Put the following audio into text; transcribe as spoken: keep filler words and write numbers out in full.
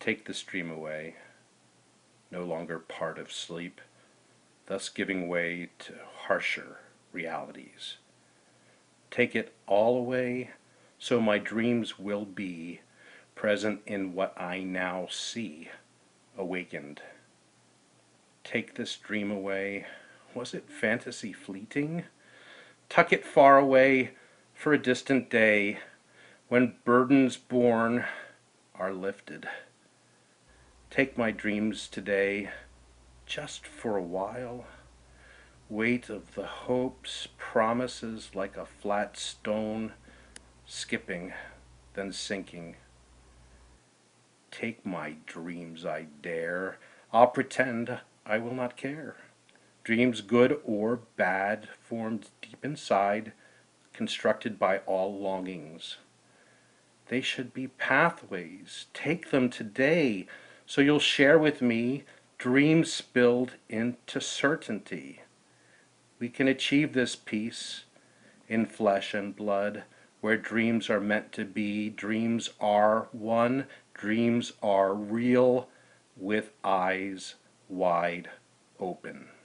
Take this dream away, no longer part of sleep, thus giving way to harsher realities. Take it all away, so my dreams will be present in what I now see, awakened. Take this dream away, was it fantasy fleeting? Tuck it far away for a distant day, when burdens born are lifted. Take my dreams today, just for a while. Weight of the hopes, promises like a flat stone, skipping, then sinking. Take my dreams, I dare. I'll pretend I will not care. Dreams good or bad, formed deep inside, constructed by all longings. They should be pathways. Take them today, so you'll share with me dreams spilled into certainty. We can achieve this peace in flesh and blood, where dreams are meant to be. Dreams are one. Dreams are real, with eyes wide open.